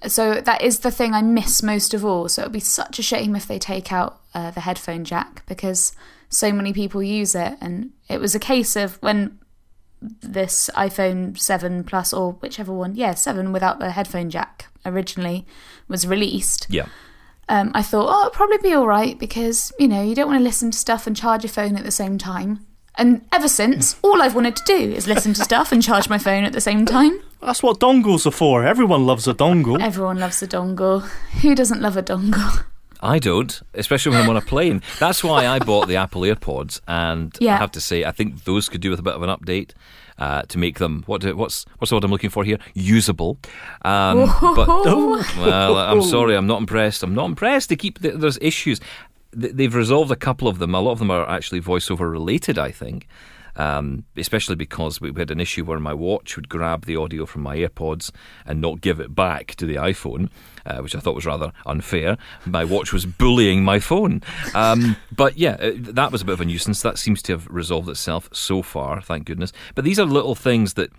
So that is the thing I miss most of all. So it would be such a shame if they take out the headphone jack, because so many people use it. And it was a case of when this iPhone 7 Plus, or whichever one, 7 without the headphone jack originally was released.
Yeah.
I thought, it'll probably be all right, because, you don't want to listen to stuff and charge your phone at the same time. And ever since, all I've wanted to do is listen to stuff and charge my phone at the same time.
That's what dongles are for. Everyone loves a dongle.
Everyone loves a dongle. Who doesn't love a dongle?
I don't, especially when I'm on a plane. That's why I bought the Apple AirPods, and I have to say, I think those could do with a bit of an update to make them, what's the word I'm looking for here? Usable. But well, I'm sorry, I'm not impressed. I'm not impressed. They keep there's issues. They've resolved a couple of them. A lot of them are actually voiceover related, I think. Especially because we had an issue where my watch would grab the audio from my AirPods and not give it back to the iPhone, which I thought was rather unfair. My watch was bullying my phone. But that was a bit of a nuisance. That seems to have resolved itself so far, thank goodness. But these are little things that,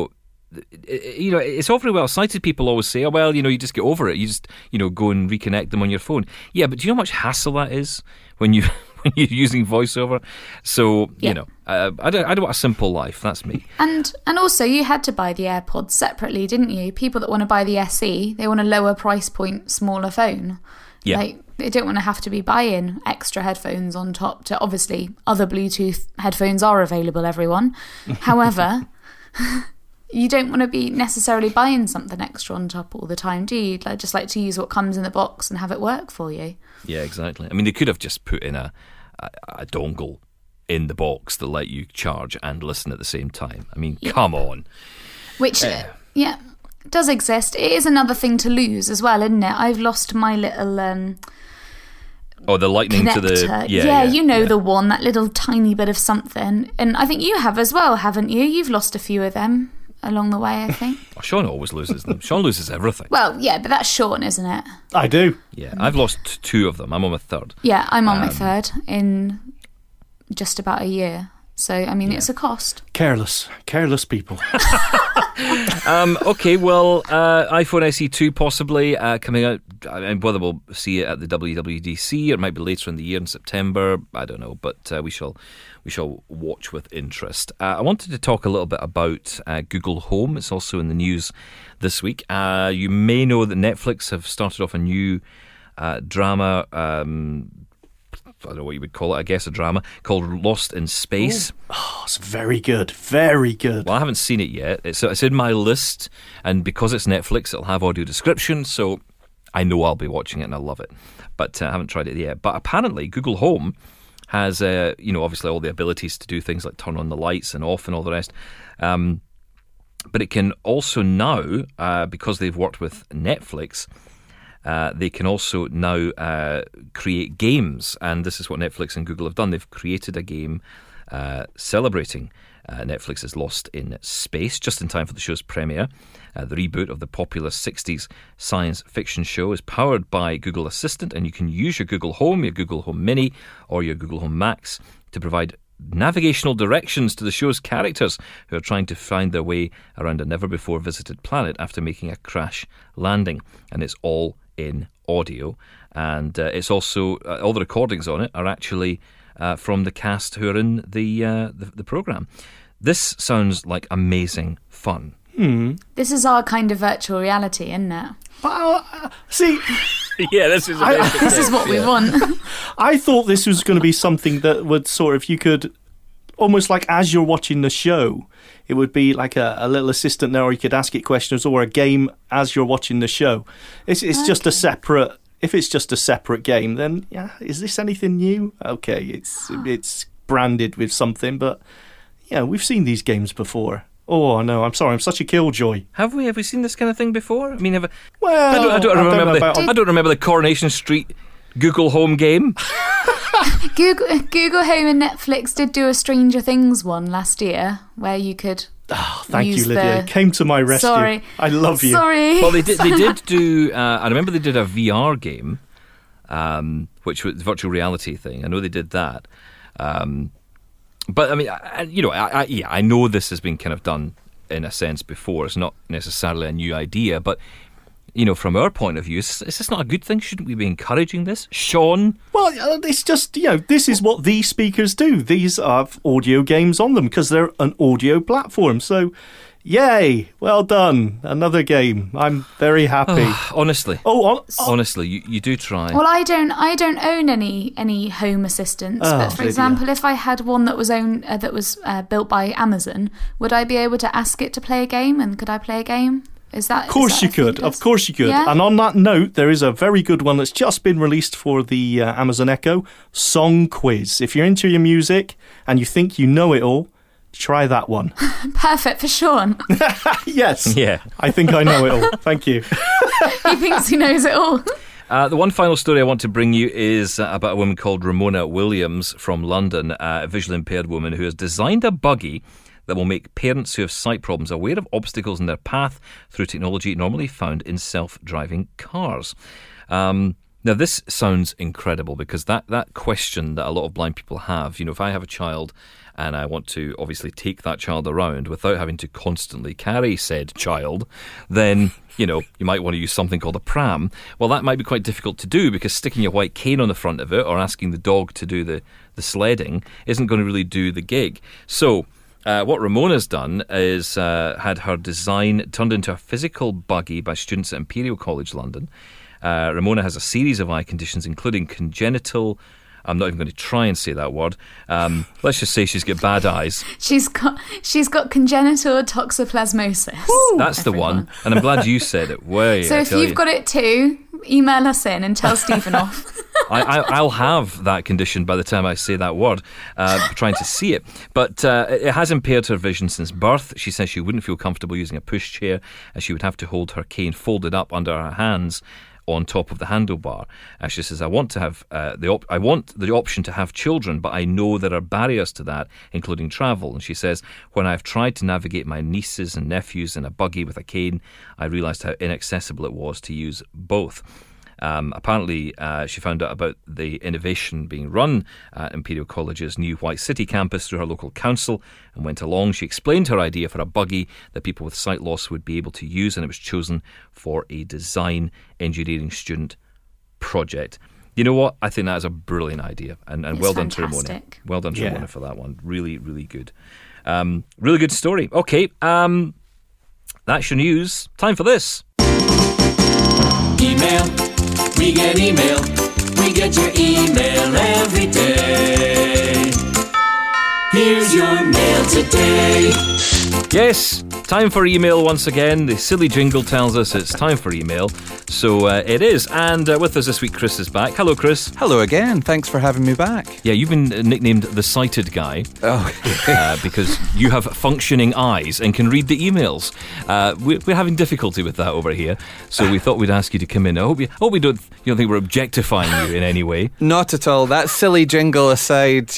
it's all very well. Sighted people always say, you just get over it. You just, go and reconnect them on your phone. Yeah, but do you know how much hassle that is when you're using voiceover? So, I don't want a simple life. That's me.
And also, you had to buy the AirPods separately, didn't you? People that want to buy the SE, they want a lower price point, smaller phone.
Yeah.
They don't want to have to be buying extra headphones on top to, obviously, other Bluetooth headphones are available, everyone. However... You don't want to be necessarily buying something extra on top all the time, do you? Just like to use what comes in the box and have it work for you.
Yeah, exactly. I mean, they could have just put in a dongle in the box that let you charge and listen at the same time. I mean, come on.
Which, does exist. It is another thing to lose as well, isn't it? I've lost my little...
the lightning
connector.
To the...
the one, that little tiny bit of something. And I think you have as well, haven't you? You've lost a few of them along the way, I think.
Sean always loses them. Sean loses everything.
Well, yeah, but that's Sean, isn't it?
I do.
Yeah, I've lost 2 of them. I'm on my 3rd.
Yeah, I'm on my 3rd in just about a year. So, I mean, it's a cost.
Careless people.
Okay, well, iPhone SE2 possibly coming out. Whether we'll see it at the WWDC or it might be later in the year in September, I don't know. But we shall watch with interest. I wanted to talk a little bit about Google Home. It's also in the news this week. You may know that Netflix have started off a new drama. I don't know what you would call it, I guess a drama, called Lost in Space.
Oh, it's very good, very good.
Well, I haven't seen it yet. It's in my list, and because it's Netflix, it'll have audio description, so I know I'll be watching it and I'll love it. But I haven't tried it yet. But apparently, Google Home has, obviously all the abilities to do things like turn on the lights and off and all the rest. But it can also now, because they've worked with Netflix, they can also now create games, and this is what Netflix and Google have done. They've created a game celebrating Netflix's Lost in Space, just in time for the show's premiere. The reboot of the popular 60s science fiction show is powered by Google Assistant, and you can use your Google Home, your Google Home Mini, or your Google Home Max to provide navigational directions to the show's characters who are trying to find their way around a never-before-visited planet after making a crash landing. And it's all in audio, and it's also all the recordings on it are actually from the cast who are in the program. This sounds like amazing fun.
This is our kind of virtual reality, isn't it?
See,
yeah, this is
what we want.
I thought this was going to be something that would sort of, you could almost like as you're watching the show, it would be like a little assistant there, or you could ask it questions, or a game as you're watching the show. It's just a separate. If it's just a separate game, then is this anything new? Okay, it's branded with something, but we've seen these games before. Oh no, I'm sorry, I'm such a killjoy.
Have we seen this kind of thing before? I mean, I
don't
remember the Coronation Street Google Home game.
Google Home and Netflix did do a Stranger Things one last year where you could.
Oh, thank you, Lydia. Came to my rescue.
Sorry,
I love you.
Sorry.
Well, they did do. I remember they did a VR game, which was a virtual reality thing. I know they did that. But I mean, I know this has been kind of done in a sense before. It's not necessarily a new idea, but from our point of view, is this not a good thing? Shouldn't we be encouraging this? Sean?
Well, it's just, this is what these speakers do. These have audio games on them because they're an audio platform. So, yay, well done. Another game. I'm very happy.
Honestly. Honestly, you do try.
Well, I don't own any home assistants. But for example, if I had one that was built by Amazon, would I be able to ask it to play a game? And could I play a game? Of course you could.
Yeah? And on that note, there is a very good one that's just been released for the Amazon Echo, Song Quiz. If you're into your music and you think you know it all, try that one.
Perfect for Sean.
Yes.
Yeah.
I think I know it all. Thank you.
He thinks he knows it all.
The one final story I want to bring you is about a woman called Ramona Williams from London, a visually impaired woman who has designed a buggy that will make parents who have sight problems aware of obstacles in their path through technology normally found in self-driving cars. Now, this sounds incredible because that question that a lot of blind people have, if I have a child and I want to obviously take that child around without having to constantly carry said child, then, you might want to use something called a pram. Well, that might be quite difficult to do because sticking a white cane on the front of it or asking the dog to do the sledding isn't going to really do the gig. So, what Ramona's done is had her design turned into a physical buggy by students at Imperial College London. Ramona has a series of eye conditions, including congenital... I'm not even going to try and say that word. Let's just say she's got bad eyes.
She's got congenital toxoplasmosis.
Woo, that's the one. And I'm glad you said it. So
if you've got it too, email us in and tell Stephen off.
I'll have that condition by the time I say that word, trying to see it. But it has impaired her vision since birth. She says she wouldn't feel comfortable using a pushchair, as she would have to hold her cane folded up under her hands on top of the handlebar. She says, I want to have I want the option to have children, but I know there are barriers to that, including travel. And she says, when I've tried to navigate my nieces and nephews in a buggy with a cane, I realised how inaccessible it was to use both. Apparently, she found out about the innovation being run at Imperial College's new White City campus through her local council and went along. She explained her idea for a buggy that people with sight loss would be able to use, and it was chosen for a design engineering student project. You know what? I think that is a brilliant idea, and well done to Ramona. Well done to Ramona for that one. Really, really good. Really good story. Okay, that's your news. Time for this.
Email. We get email. We get your email every day. Here's your mail today.
Yes, time for email once again. The silly jingle tells us it's time for email. So it is. And with us this week, Chris is back. Hello, Chris.
Hello again. Thanks for having me back.
Yeah, you've been nicknamed the sighted guy.
Oh.
Because you have functioning eyes and can read the emails. We're having difficulty with that over here. So we thought we'd ask you to come in. I hope we don't think we're objectifying you in any way.
Not at all. That silly jingle aside,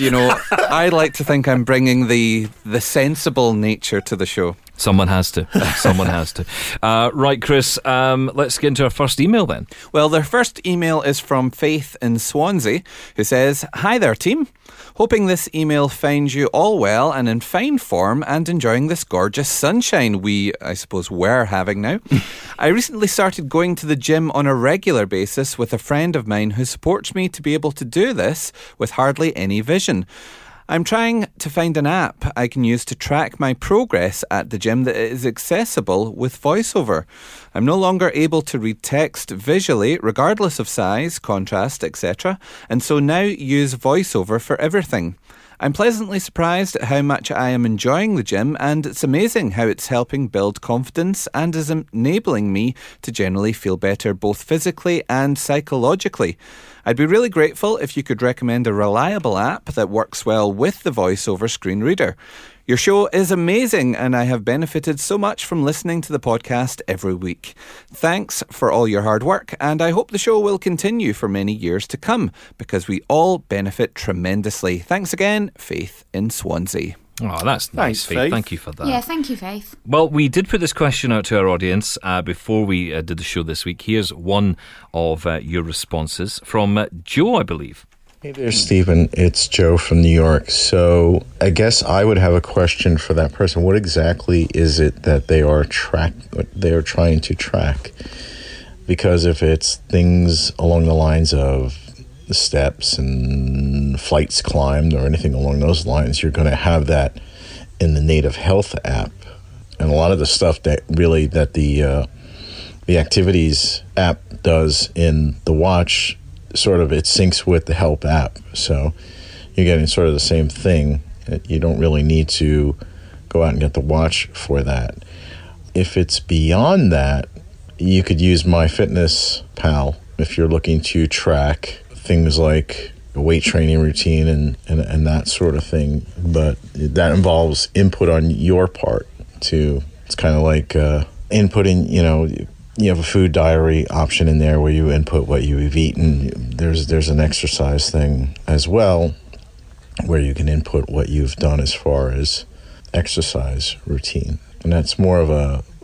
I like to think I'm bringing the sensible nature to the show.
Someone has to. Someone has to. Right, Chris, let's get into our first email then.
Well, their first email is from Faith in Swansea, who says, Hi there, team. Hoping this email finds you all well and in fine form and enjoying this gorgeous sunshine I suppose, we're having now. I recently started going to the gym on a regular basis with a friend of mine who supports me to be able to do this with hardly any vision. I'm trying to find an app I can use to track my progress at the gym that is accessible with VoiceOver. I'm no longer able to read text visually, regardless of size, contrast, etc., and so now use VoiceOver for everything. I'm pleasantly surprised at how much I am enjoying the gym, and it's amazing how it's helping build confidence and is enabling me to generally feel better both physically and psychologically. I'd be really grateful if you could recommend a reliable app that works well with the VoiceOver screen reader. Your show is amazing, and I have benefited so much from listening to the podcast every week. Thanks for all your hard work, and I hope the show will continue for many years to come, because we all benefit tremendously. Thanks again, Faith in Swansea.
Oh, that's nice, Faith. Thank you for that.
Yeah, thank you, Faith.
Well, we did put this question out to our audience before we did the show this week. Here's one of your responses from Joe, I believe.
Hey there, Stephen. It's Joe from New York. So I guess I would have a question for that person. What exactly is it that they are trying to track? because if it's things along the lines of the steps and flights climbed or anything along those lines, you're going to have that in the Native Health app. And a lot of the stuff that the activities app does in the watch, sort of it syncs with the help app. So you're getting sort of the same thing. You don't really need to go out and get the watch for that. If it's beyond that, you could use MyFitnessPal if you're looking to track things like a weight training routine and that sort of thing. But that involves input on your part too. It's kind of like inputting, you have a food diary option in there where you input what you've eaten. There's an exercise thing as well where you can input what you've done as far as exercise routine. And that's more of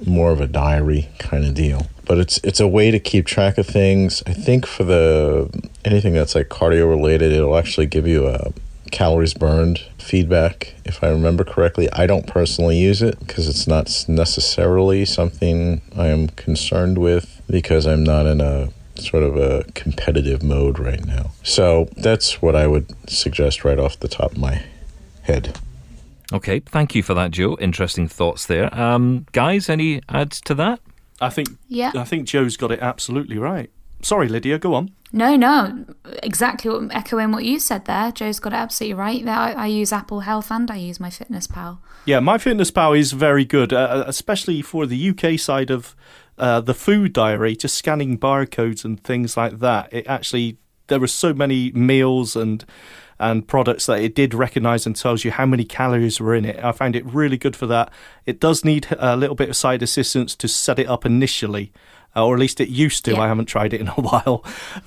a diary kind of deal. But it's a way to keep track of things. I think for anything that's like cardio related, it'll actually give you a calories burned feedback, if I remember correctly. I don't personally use it because it's not necessarily something I am concerned with because I'm not in a sort of a competitive mode right now. So that's what I would suggest right off the top of my head.
Okay, thank you for that, Joe. Interesting thoughts there. Guys, any adds to that?
I think Joe's got it absolutely right. Sorry, Lydia, go on.
No, exactly echoing what you said there. Joe's got it absolutely right. I use Apple Health and I use MyFitnessPal. Yeah,
MyFitnessPal is very good, especially for the UK side of the food diary, just scanning barcodes and things like that. It actually, there were so many meals and products that it did recognise and tells you how many calories were in it. I found it really good for that. It does need a little bit of side assistance to set it up initially, or at least it used to. Yeah. I haven't tried it in a while.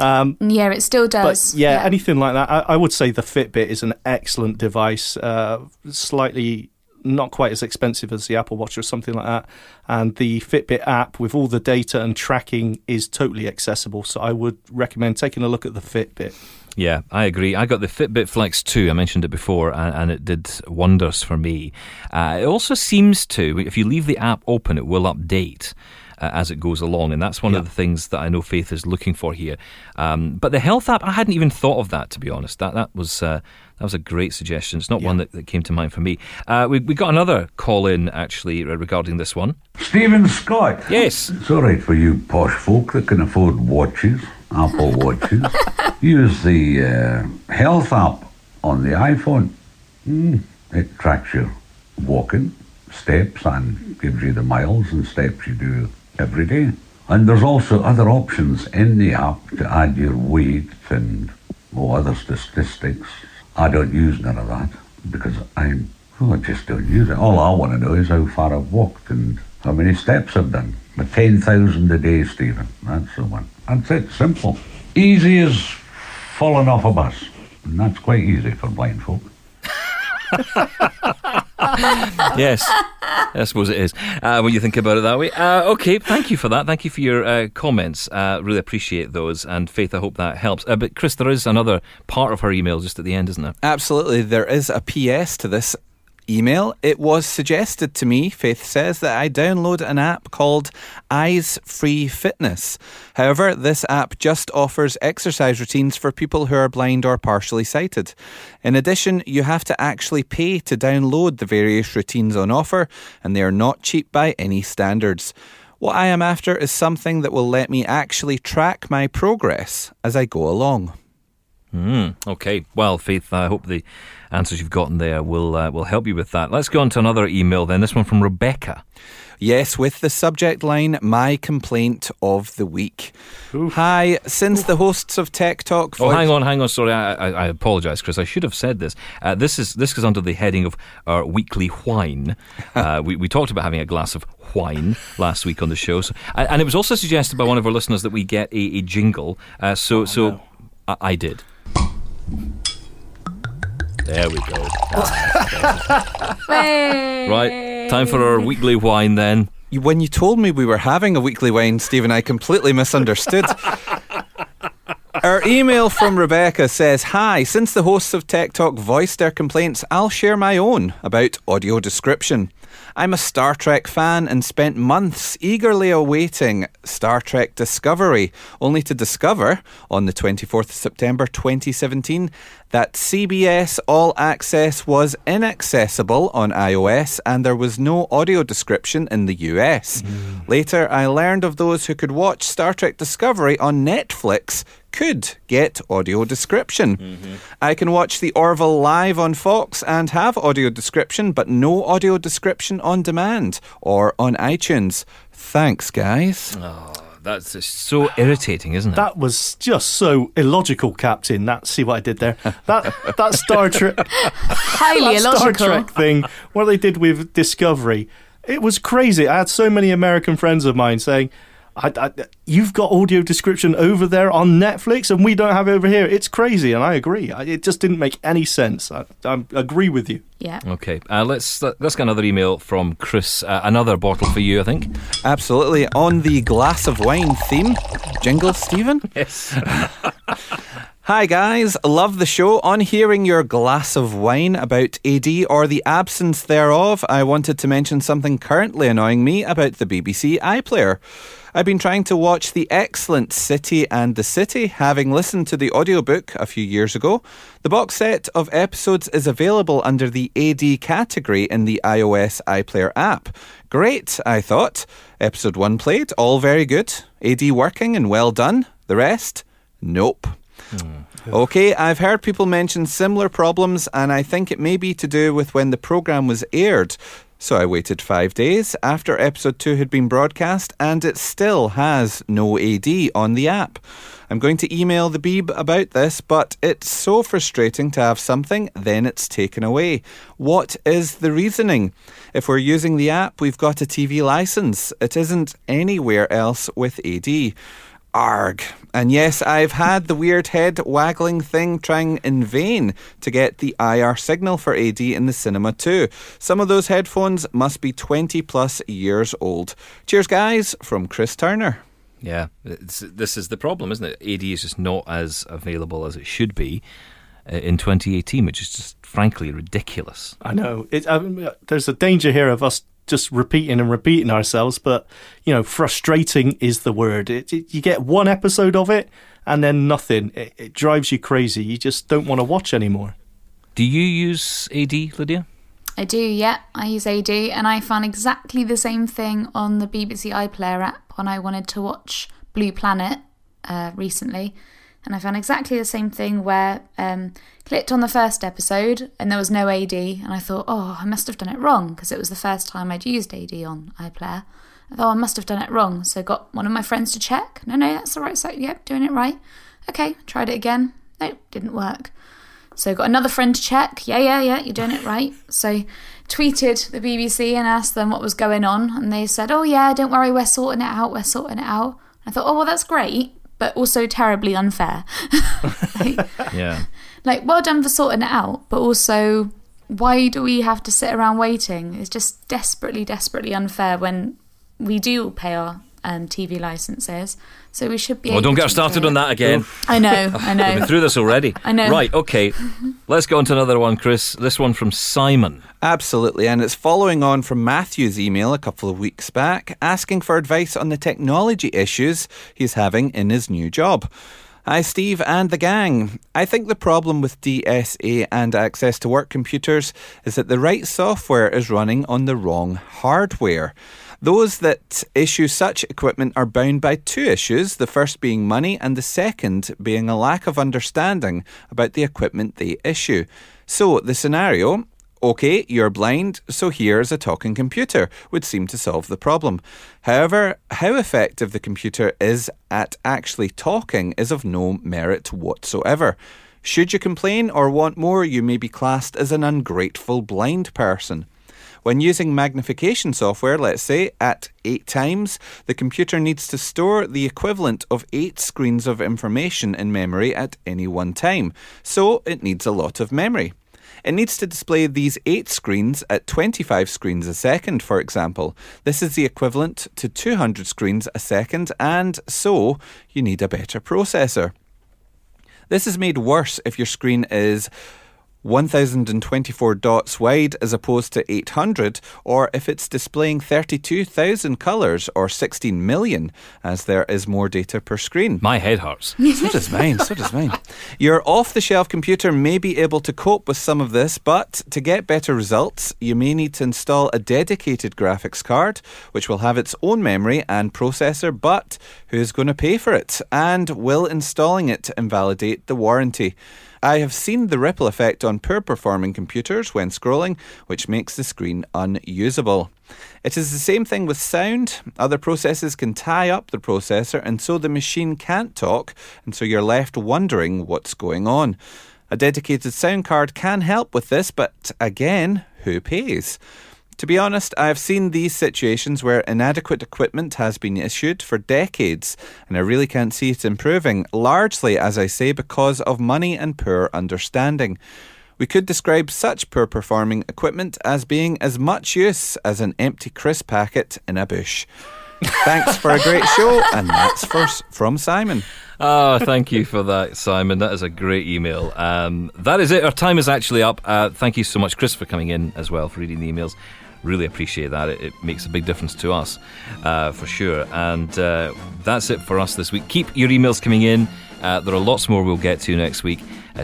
Yeah, it still does.
But yeah, anything like that. I would say the Fitbit is an excellent device, slightly not quite as expensive as the Apple Watch or something like that. And the Fitbit app with all the data and tracking is totally accessible. So I would recommend taking a look at the Fitbit.
Yeah, I agree. I got the Fitbit Flex 2, I mentioned it before, and it did wonders for me. It also seems to, if you leave the app open, it will update as it goes along, and that's one of the things that I know Faith is looking for here. But the health app, I hadn't even thought of that, to be honest. That was a great suggestion. It's not one that came to mind for me. We got another call in, actually, regarding this one.
Stephen Scott.
Yes.
It's all right for you posh folk that can afford watches, Apple Watches. Use the health app on the iPhone. It tracks your walking, steps, and gives you the miles and steps you do every day. And there's also other options in the app to add your weight and other statistics. I don't use none of that because I just don't use it. All I want to know is how far I've walked and how many steps I've done. But 10,000 a day, Stephen. That's the one. That's it. Simple. Easy as falling off a bus. And that's quite easy for blind folk.
Yes, I suppose it is when you think about it that way. Okay, thank you for that. Thank you for your comments. Really appreciate those. And Faith, I hope that helps. But Chris, there is another part of her email just at the end, isn't there?
Absolutely. There is a PS to this email. It was suggested to me, Faith says, that I download an app called Eyes Free Fitness. However, this app just offers exercise routines for people who are blind or partially sighted. In addition, you have to actually pay to download the various routines on offer, and they are not cheap by any standards. What I am after is something that will let me actually track my progress as I go along.
Okay. Well, Faith, I hope the answers you've gotten there will help you with that. Let's go on to another email then. This one from Rebecca.
Yes, with the subject line, my complaint of the week. Hi, since the hosts of Tech Talk...
hang on, sorry, I apologise, Chris. I should have said this. This is under the heading of our weekly whine. We talked about having a glass of whine last week on the show. So, and it was also suggested by one of our listeners that we get a jingle. So I did. There we go. Right, time for our weekly whine then.
When you told me we were having a weekly whine, Stephen, I completely misunderstood. Our email from Rebecca says, "Hi, since the hosts of Tech Talk voiced their complaints, I'll share my own about audio description. I'm a Star Trek fan and spent months eagerly awaiting Star Trek Discovery, only to discover on the 24th of September 2017 that CBS All Access was inaccessible on iOS and there was no audio description in the US. Later, I learned of those who could watch Star Trek Discovery on Netflix could get audio description. I can watch the Orville live on Fox and have audio description, but no audio description on demand or on iTunes. Thanks, guys."
Oh, that's just so irritating, isn't it?
That was just so illogical, Captain. See what I did there? That Star Trek,
Highly
that Star
illogical.
Trek thing, what they did with Discovery, it was crazy. I had so many American friends of mine saying, "You've got audio description over there on Netflix and we don't have it over here. It's crazy." And I agree. It just didn't make any sense. I agree with you.
Yeah.
Okay, let's get another email from Chris. Another bottle for you, I think.
Absolutely. On the glass of wine theme. Jingle, Stephen?
Yes.
Hi guys, love the show. On hearing your glass of wine about AD or the absence thereof, I wanted to mention something currently annoying me about the BBC iPlayer. I've been trying to watch the excellent City and the City, having listened to the audiobook a few years ago. The box set of episodes is available under the AD category in the iOS iPlayer app. Great, I thought. Episode 1 played, all very good. AD working and well done. The rest? Nope. Okay, I've heard people mention similar problems and I think it may be to do with when the programme was aired. So I waited 5 days after episode 2 had been broadcast and it still has no AD on the app. I'm going to email the Beeb about this, but it's so frustrating to have something, then it's taken away. What is the reasoning? If we're using the app, we've got a TV licence. It isn't anywhere else with AD. Arg. And yes, I've had the weird head waggling thing trying in vain to get the IR signal for AD in the cinema too. Some of those headphones must be 20 plus years old. Cheers guys, from Chris Turner.
Yeah, this is the problem, isn't it? AD is just not as available as it should be in 2018, which is just frankly ridiculous.
I know. There's a danger here of us just repeating ourselves, but frustrating is the word. You get one episode of it and then nothing. It drives you crazy. You just don't want to watch anymore.
Do you use AD, Lydia?
I do, yeah. I use AD, and I found exactly the same thing on the BBC iPlayer app when I wanted to watch Blue Planet recently. And I found exactly the same thing where clicked on the first episode and there was no AD, and I thought, I must have done it wrong because it was the first time I'd used AD on iPlayer. I thought, I must have done it wrong, so got one of my friends to check. No, that's the right site. Yep, doing it right. Okay, tried it again. No, didn't work. So got another friend to check. Yeah, you're doing it right. So tweeted the BBC and asked them what was going on, and they said, "Oh yeah, don't worry, we're sorting it out. I thought, well, that's great, but also terribly unfair.
Yeah.
Like, well done for sorting it out, but also, why do we have to sit around waiting? It's just desperately, desperately unfair when we do pay our TV licenses. So we should be able
don't get
to
started
do
on
it.
that again.
I know.
We've been through this already.
I know.
Right, okay. Let's go on to another one, Chris. This one from Simon.
Absolutely, and it's following on from Matthew's email a couple of weeks back, asking for advice on the technology issues he's having in his new job. Hi Steve and the gang. I think the problem with DSA and access to work computers is that the right software is running on the wrong hardware. Those that issue such equipment are bound by two issues, the first being money and the second being a lack of understanding about the equipment they issue. So the scenario, okay, you're blind, so here's a talking computer, would seem to solve the problem. However, how effective the computer is at actually talking is of no merit whatsoever. Should you complain or want more, you may be classed as an ungrateful blind person. When using magnification software, let's say, at 8 times, the computer needs to store the equivalent of 8 screens of information in memory at any one time, so it needs a lot of memory. It needs to display these 8 screens at 25 screens a second, for example. This is the equivalent to 200 screens a second, and so you need a better processor. This is made worse if your screen is 1024 dots wide as opposed to 800, or if it's displaying 32,000 colours or 16 million, as there is more data per screen.
My head hurts.
So does mine. Your off-the-shelf computer may be able to cope with some of this, but to get better results, you may need to install a dedicated graphics card, which will have its own memory and processor, but who's going to pay for it? And will installing it invalidate the warranty? I have seen the ripple effect on poor-performing computers when scrolling, which makes the screen unusable. It is the same thing with sound. Other processes can tie up the processor, and so the machine can't talk, and so you're left wondering what's going on. A dedicated sound card can help with this, but again, who pays? To be honest, I have seen these situations where inadequate equipment has been issued for decades, and I really can't see it improving, largely, as I say, because of money and poor understanding. We could describe such poor performing equipment as being as much use as an empty crisp packet in a bush. Thanks for a great show, and that's from Simon.
Oh, thank you for that, Simon. That is a great email. That is it. Our time is actually up. Thank you so much, Chris, for coming in as well, for reading the emails. Really appreciate that. It makes a big difference to us, for sure. And that's it for us this week. Keep your emails coming in. There are lots more we'll get to next week.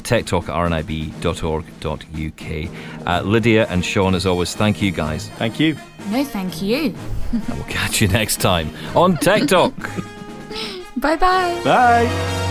techtalk@rnib.org.uk. Lydia and Sean, as always, thank you guys.
Thank you.
No, thank you.
And we'll catch you next time on Tech Talk.
Bye-bye.
Bye.